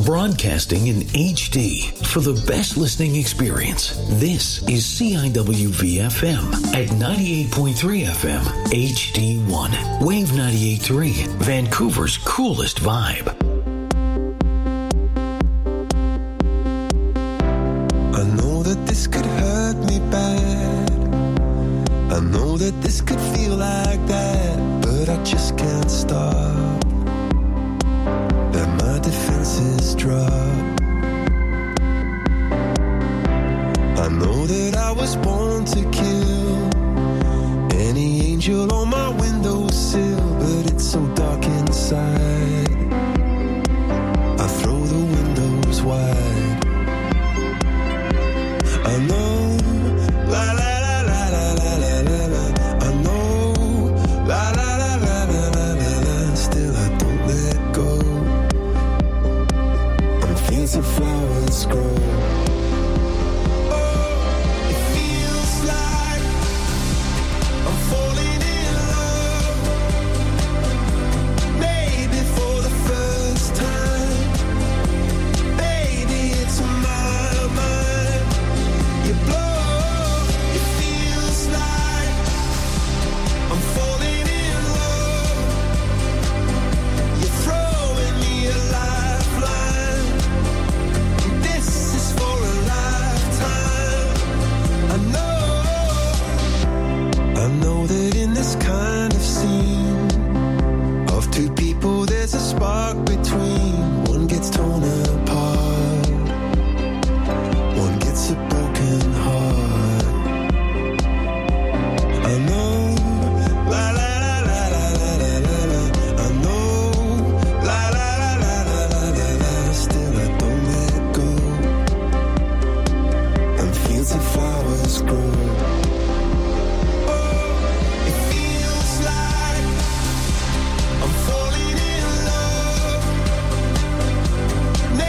Broadcasting in HD for the best listening experience. This is CIWV-FM at 98.3 FM HD1. Wave 98.3, Vancouver's coolest vibe. I know that this could hurt me bad. I know that this could feel like that, but I just can't stop. Let my defenses drop. I know that I was born to kill any angel on my windowsill, but it's so dark inside. I throw the windows wide. I know, la la la la la la la la la. I know, la la la la la la la la. Still I don't let go. I'm fields of flowers grow. Oh, it feels like I'm falling in love. Maybe for the first time. Baby, it's my mind. You blow, it feels like I'm falling in love. You're throwing me a lifeline. This is for a lifetime. I know that in this kind of scene of two people there's a spark between. One gets torn apart, one gets a broken heart. I know, la la la la la la la la la. I know, la la la la la la la la. Still I don't let go. And fields of flowers grow. Oh, it feels like I'm falling in love.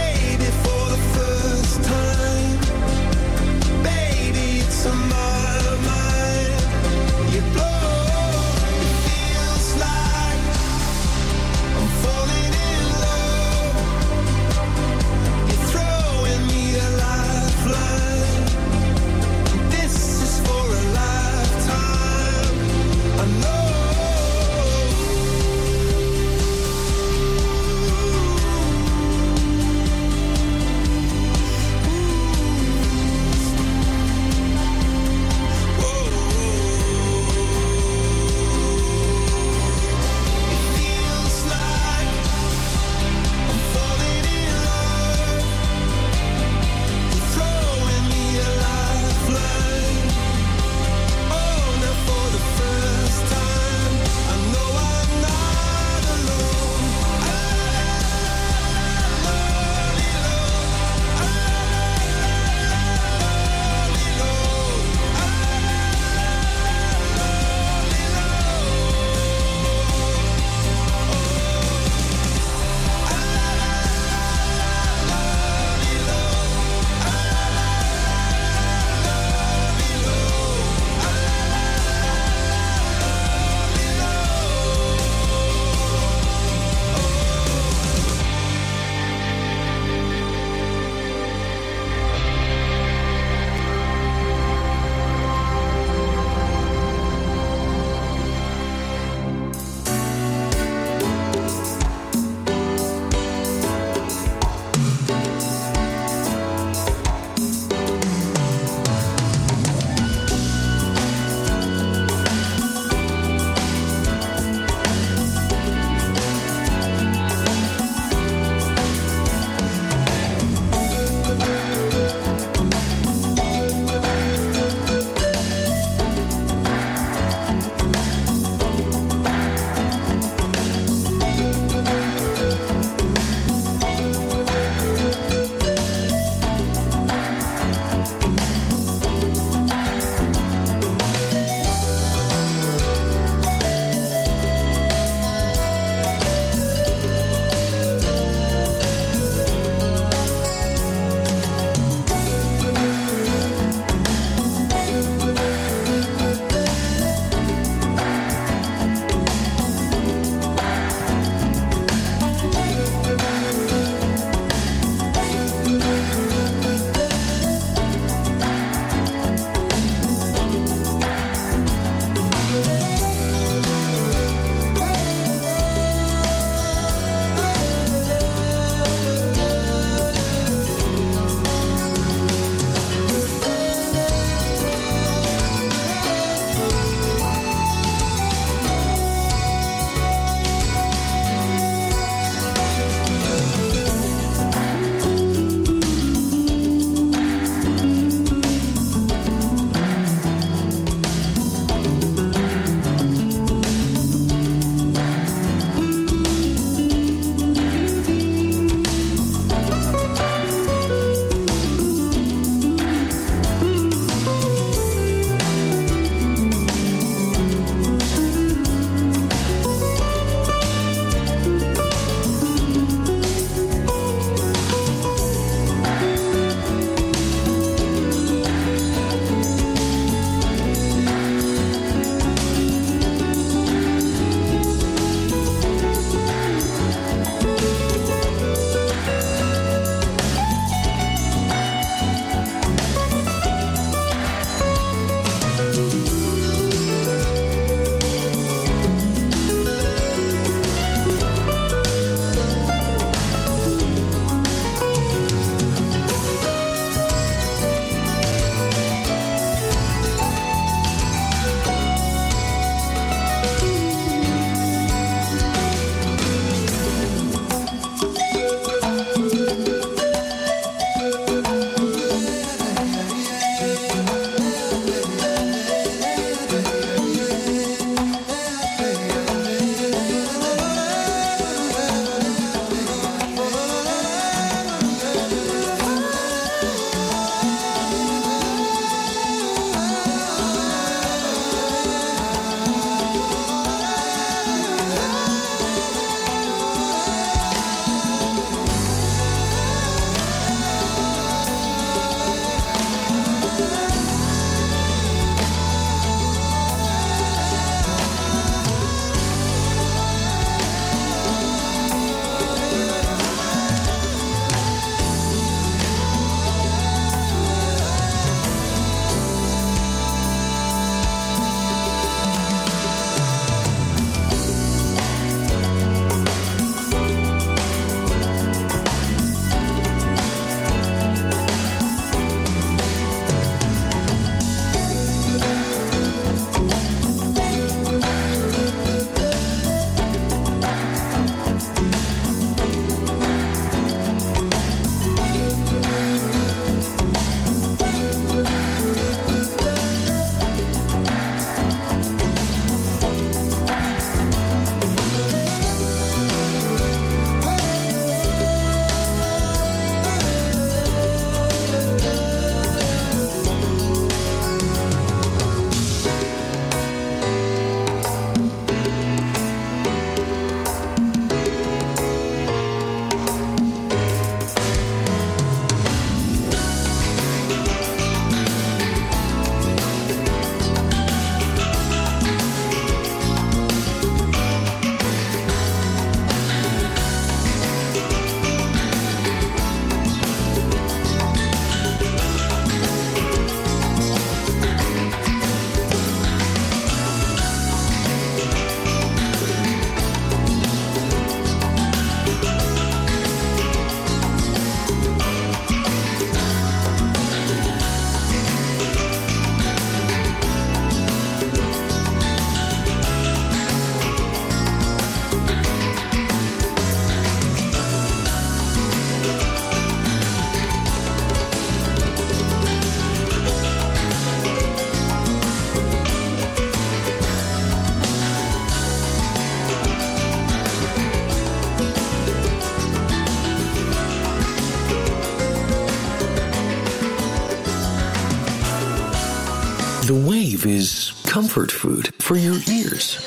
The Wave is comfort food for your ears.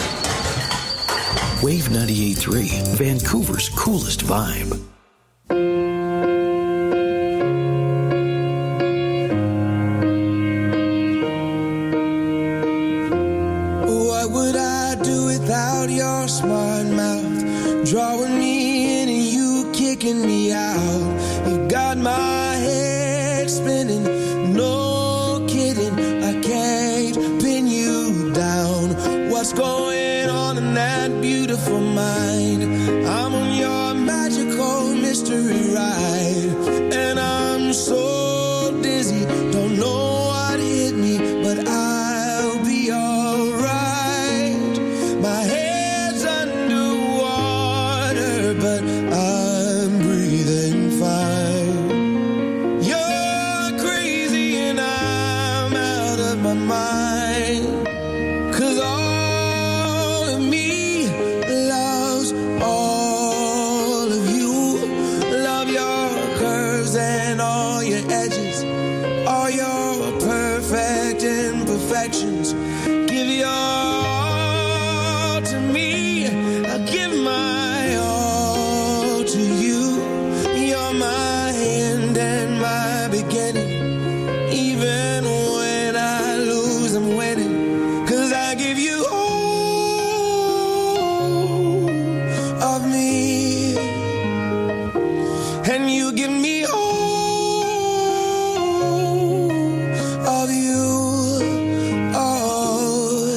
Wave 98.3, Vancouver's coolest vibe. What would I do without your smart mouth? Drawing me in and you kicking me out. You got my head spinning, no kidding. I can't pin you down. What's going on in that beautiful mind? I'm on your magical mystery ride, and I'm so dizzy, don't know what hit me, but I'll be alright. My head's underwater, but I'm breathing fine. You're crazy and I'm out of my mind, 'cause all of me loves all of you. Love your curves and all your edges, all your perfect imperfections. Give your all to me, I give my all to you. You're my end and my beginning. Even when I lose, I'm winning, 'cause I give you all of me, and you give me all of you. Oh,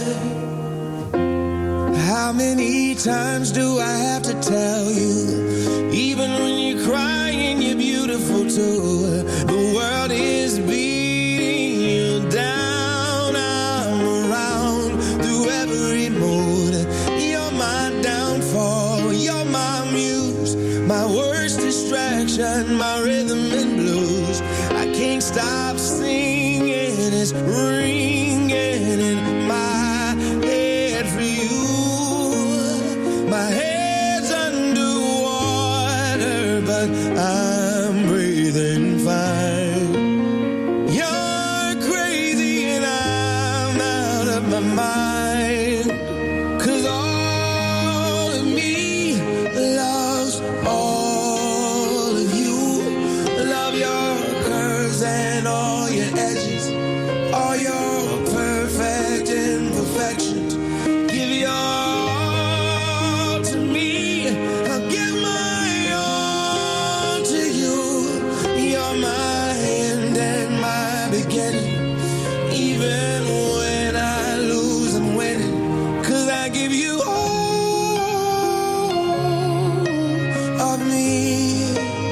how many times do I have to tell you? Even when you're crying, you're beautiful too. The world is beating you down. I'm around through every mood. You're my downfall, you're my muse, my worst distraction, my rhythm and blues. I can't stop singing, it's ringing in my head for you. My head's underwater, but I'm breathing fine. You're crazy and I'm out of my mind, 'cause all of me loves all of you. Love your curves and all your edges, all your perfect imperfections. Give your all to me, I'll give my all to you. You're my end and my beginning. Even when I lose, I'm winning, 'cause I give you all of me,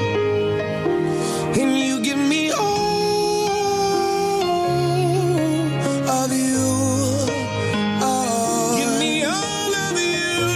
and you give me all of you. Oh, give me all of you.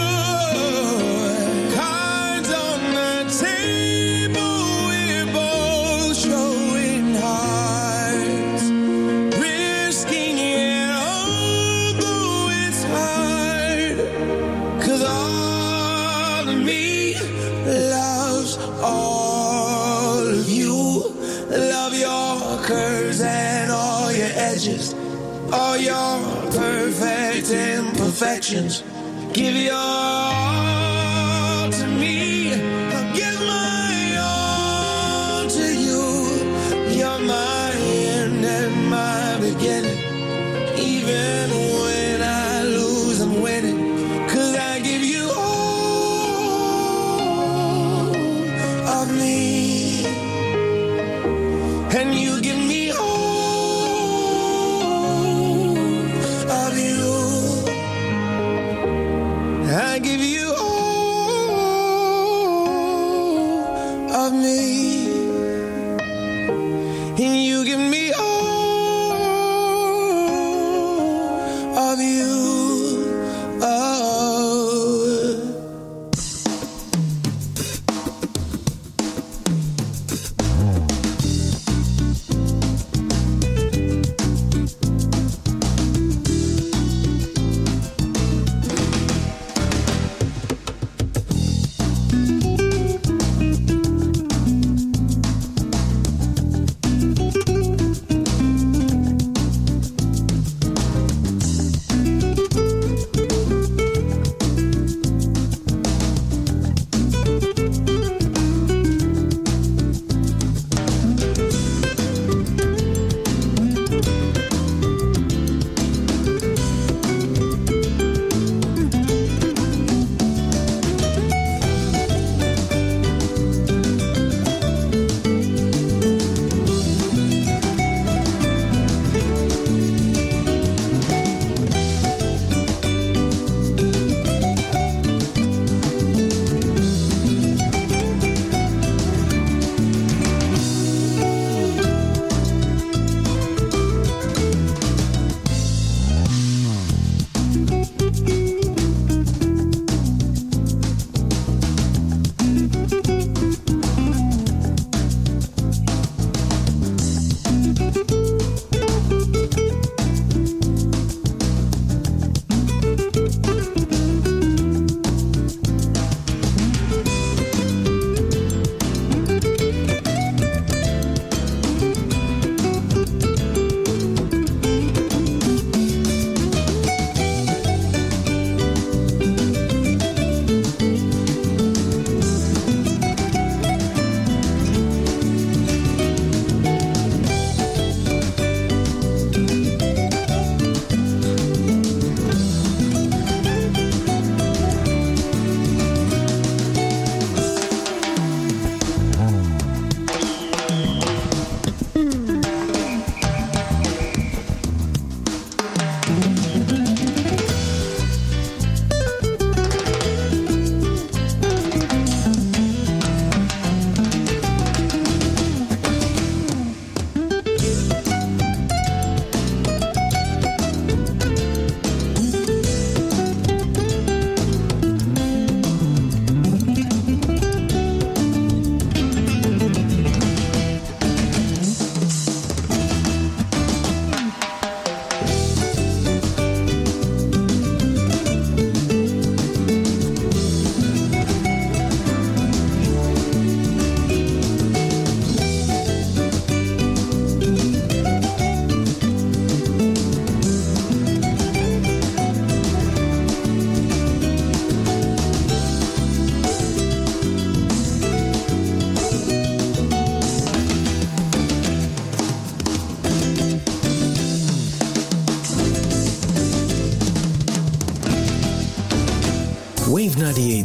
Cards on the table, we're both showing hearts, risking it, although it's hard, 'cause all of me loves all of you. Love your curves and all your edges, all your perfect imperfections. Give your all to me, I'll give my all to you. You're my end and my beginning. Even when I lose, I'm winning, 'cause I give you all of me, and you give me all of you. I give you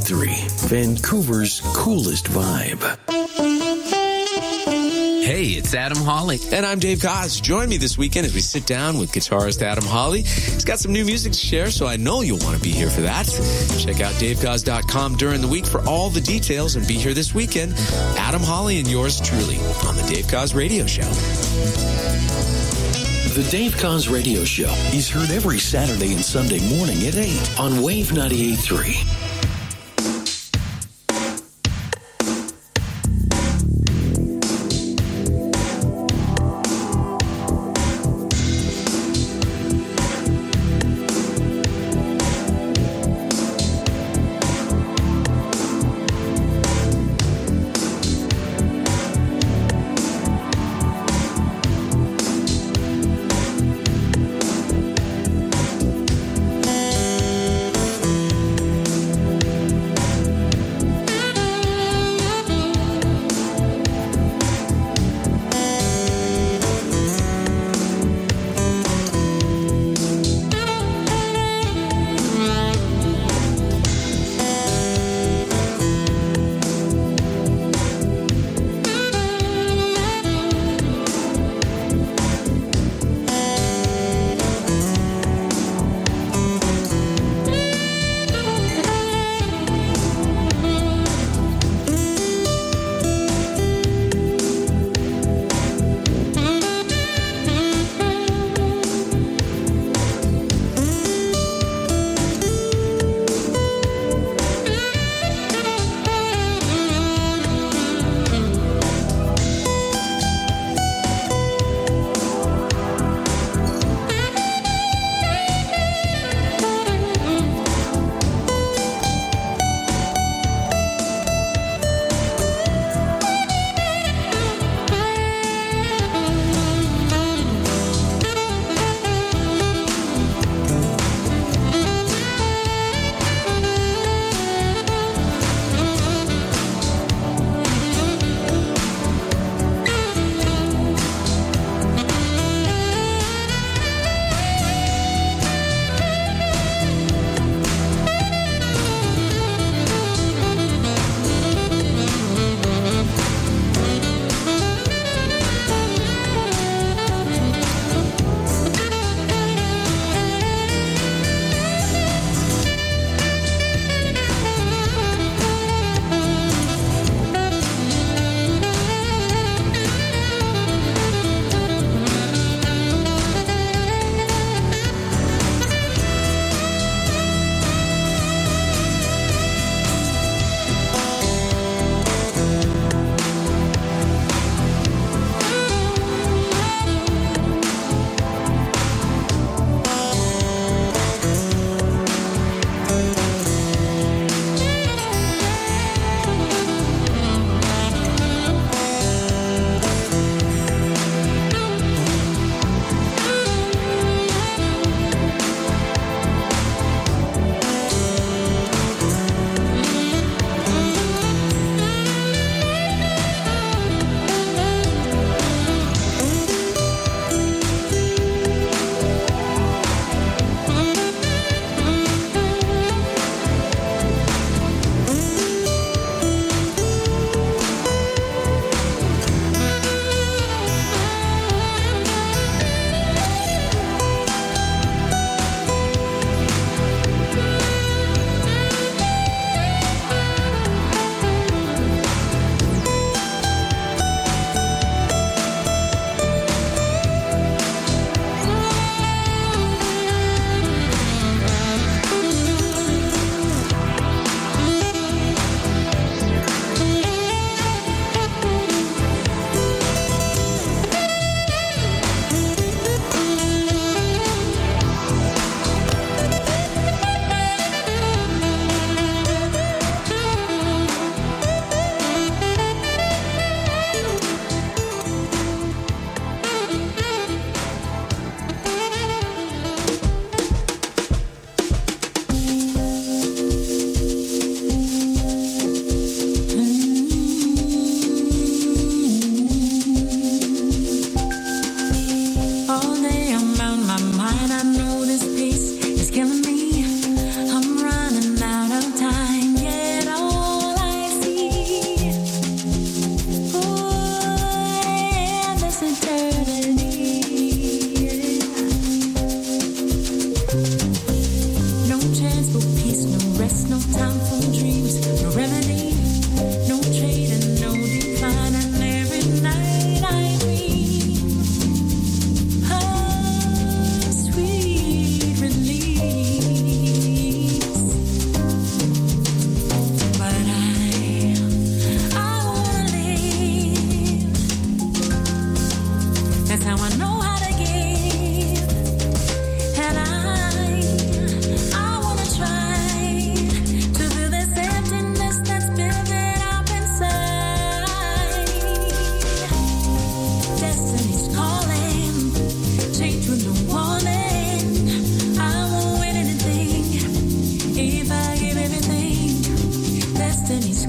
98.3, Vancouver's coolest vibe. Hey, it's Adam Hawley. And I'm Dave Koz. Join me this weekend as we sit down with guitarist Adam Hawley. He's got some new music to share, so I know you'll want to be here for that. Check out davekoz.com during the week for all the details and be here this weekend. Adam Hawley and yours truly on the Dave Koz Radio Show. The Dave Koz Radio Show is heard every Saturday and Sunday morning at 8 on Wave 98.3.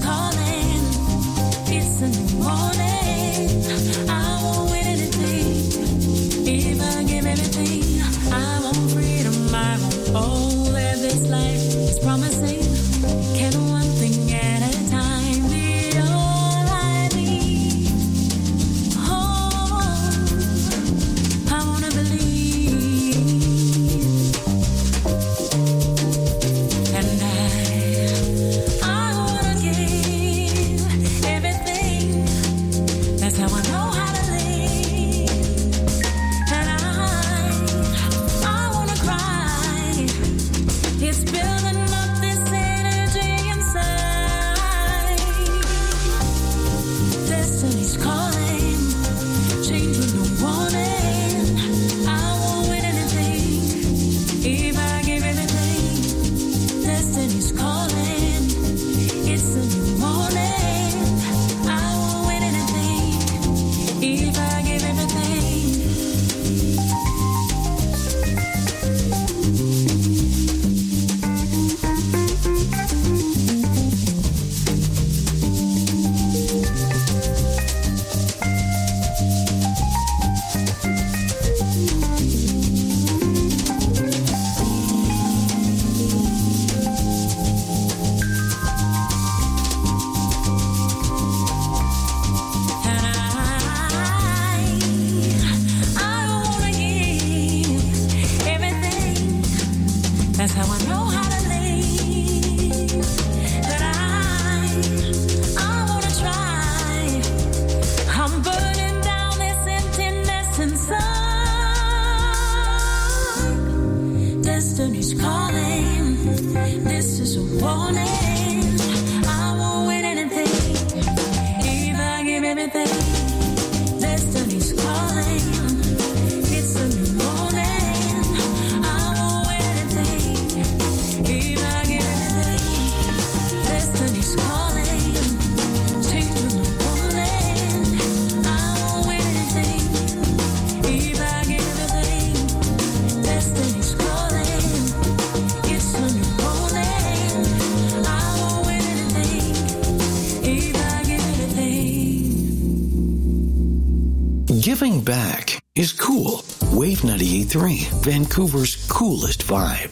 Giving back is cool. Wave 98.3, Vancouver's coolest vibe.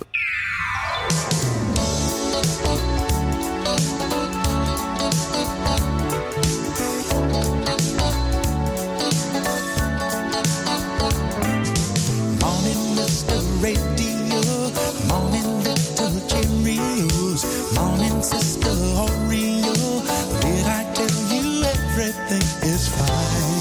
Morning, Mr. Radio. Morning, little Cheerios. Morning, Sister Oreo. Did I tell you everything is fine?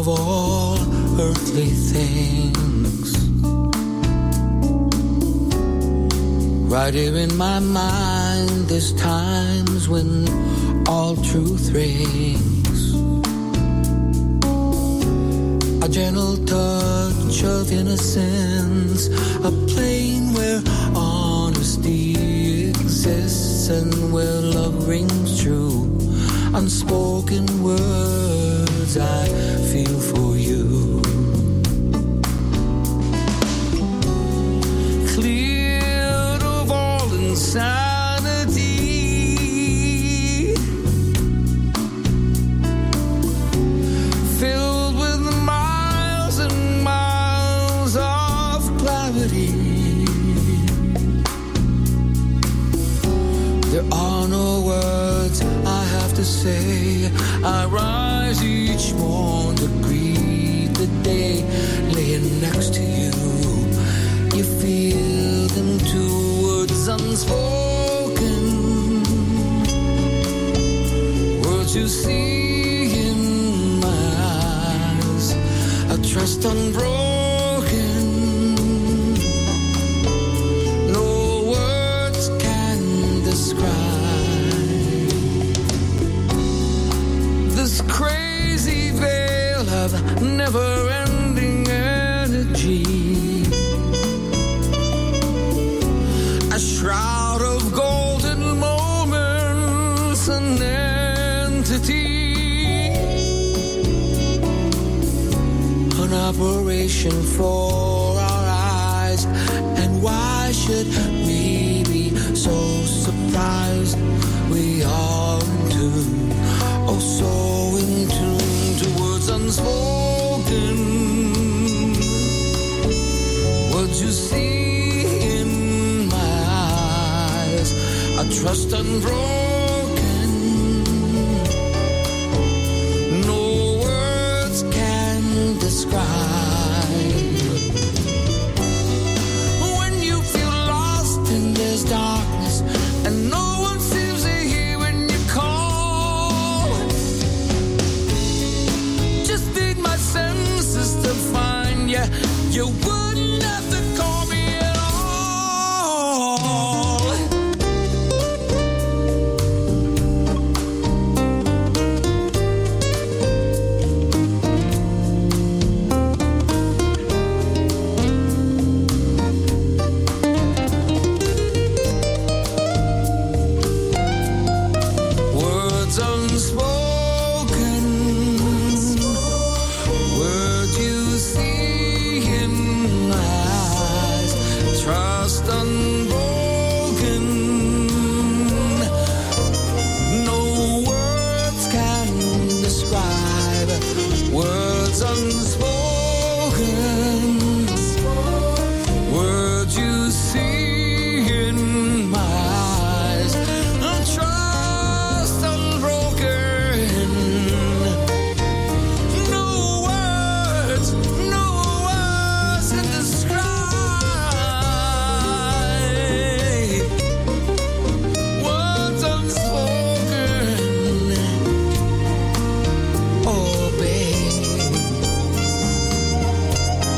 of all earthly things. Right here in my mind, there's times when all truth rings. A gentle touch of innocence, a plane where honesty exists and where love rings true. Unspoken words I feel for you. Cleared of all insanity, filled with miles and miles of clarity. There are no words I have to say. I rise each morn to greet the day, laying next to you. You feel them too, words unspoken, words you see in my eyes, a trust unbroken. No words can describe this crazy veil of never-ending energy, a shroud of golden moments, an entity, an operation for our eyes. And why should we be so surprised? We are in tune, oh so in tune to words unspoken, words you see in my eyes, a trust unbroken. No words can describe. When you feel lost and there's darkness and no one seems to hear when you call, just need my senses to find you. You wouldn't have to call me at all. Words unspoken, words you see in my eyes, trust unbroken. No words can describe, words unspoken, words you see in my eyes, trust unbroken. No words can describe, words unspoken. Oh, babe.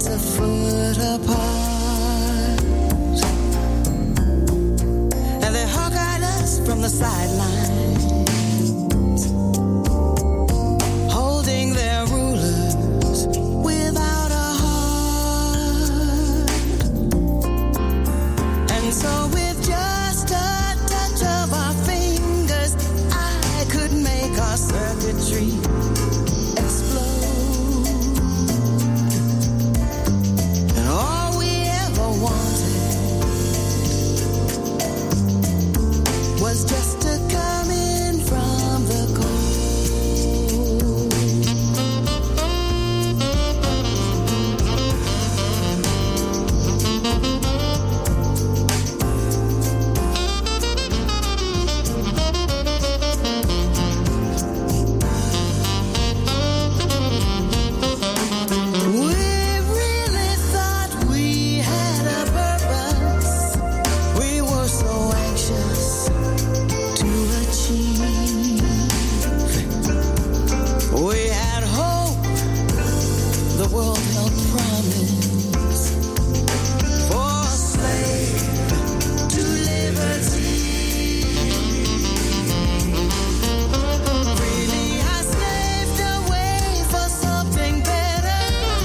just a foot apart. And they hawk-eyed us from the sidelines, holding their rulers without a heart. And so with just a touch of our fingers, I could make our circuitry explode. And all we ever wanted was just to come in from the cold. We really thought we had a purpose. We were so anxious to achieve. We had hope, the world held promise, for a slave to liberty. Really, I slaved away for something better,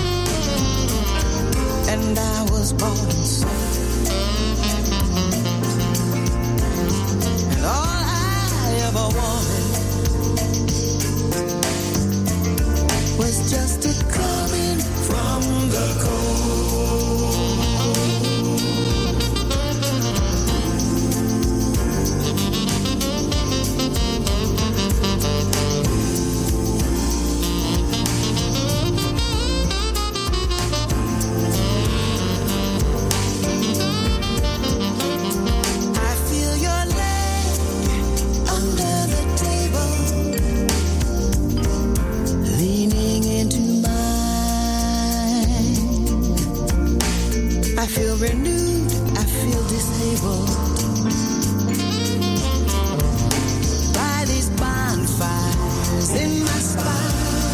and I was bought and sold. And all I ever wanted was just to come in from the cold. I feel your leg under the table, leaning into mine. I feel renewed, I feel disabled by these bonfires in my spine.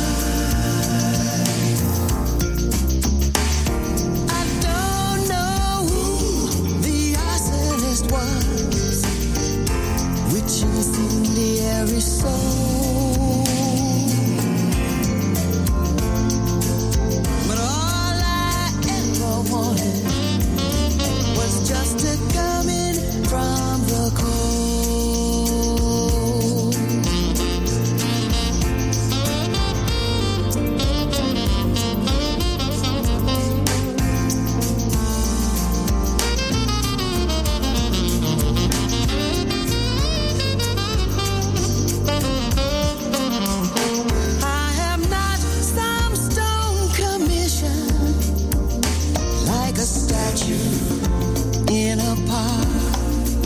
I don't know who the arsonist was, which incendiary soul. But all I ever wanted was just to come in from the cold. I am not some stone commission, like a statue in a park.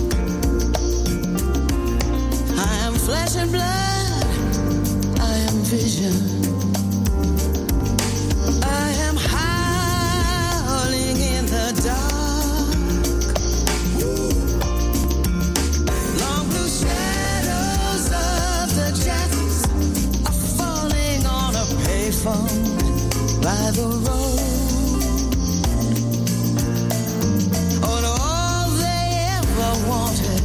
I am flesh and blood, I am vision. I am howling in the dark. Long blue shadows of the jacks are falling on a payphone by the road. And all they ever wanted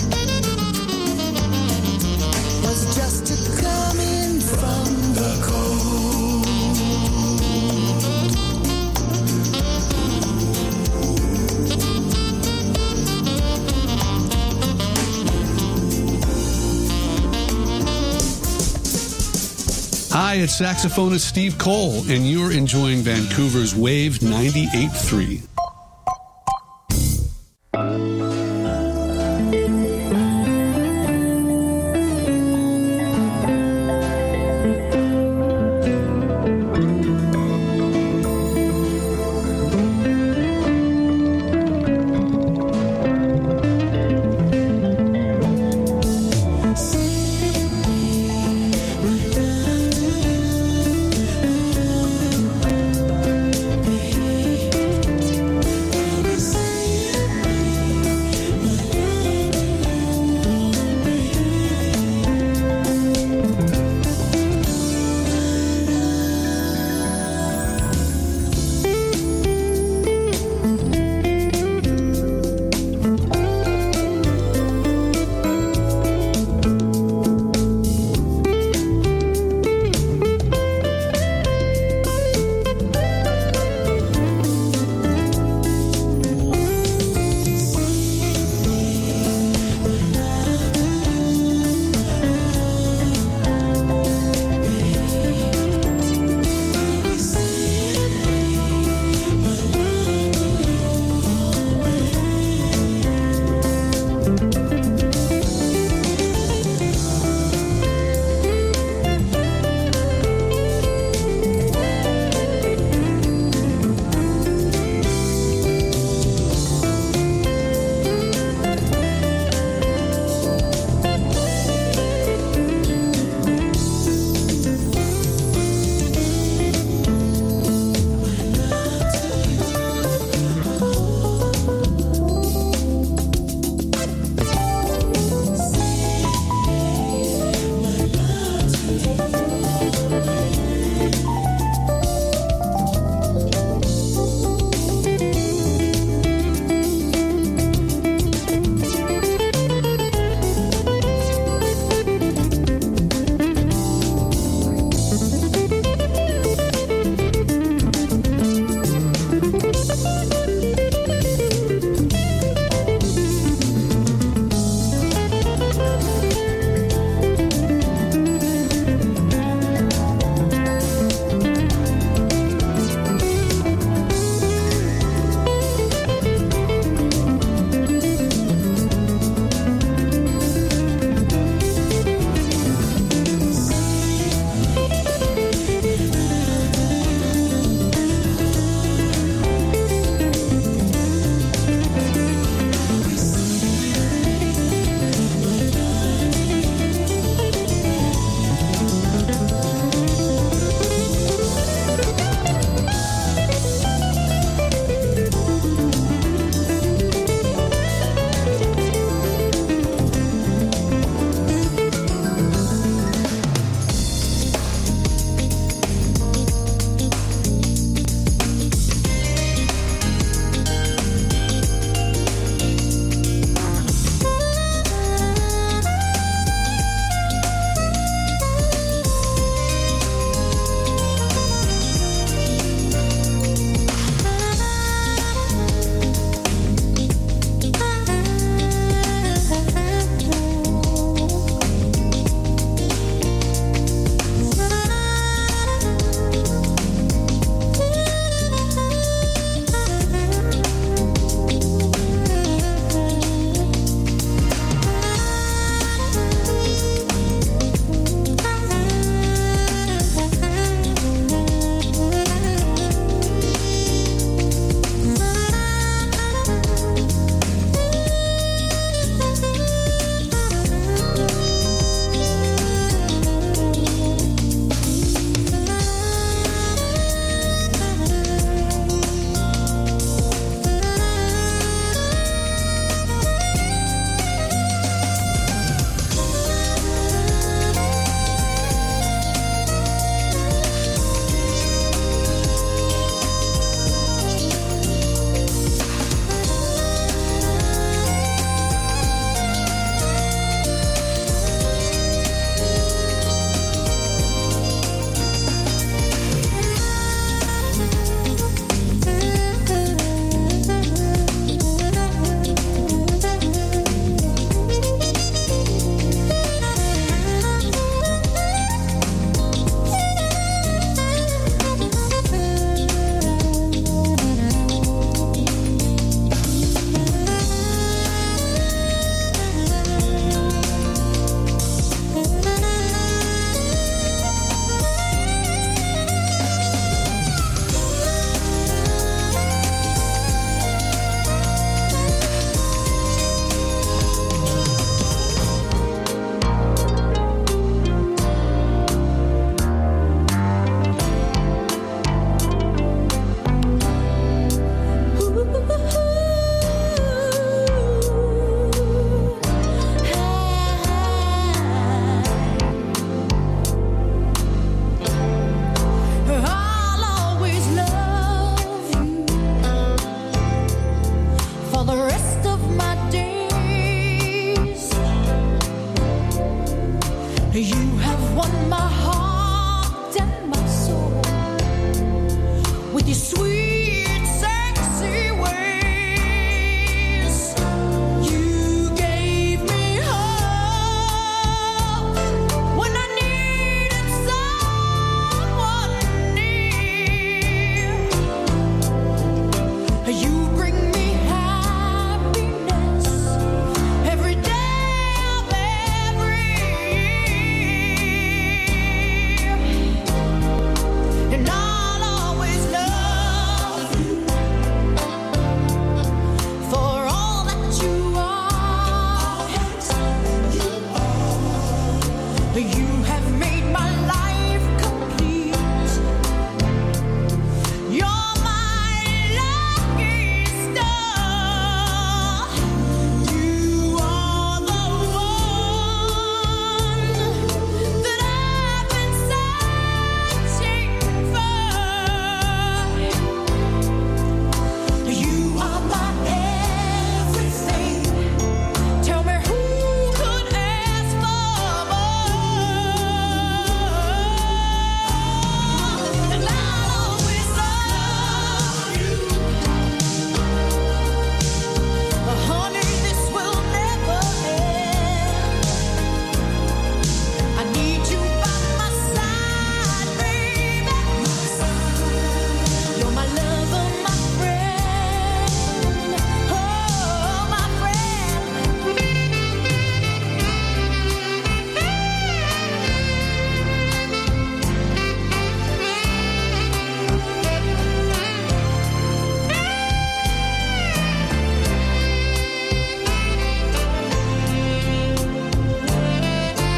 was just to come in from the cold. Hi, it's saxophonist Steve Cole, and you're enjoying Vancouver's Wave 98.3.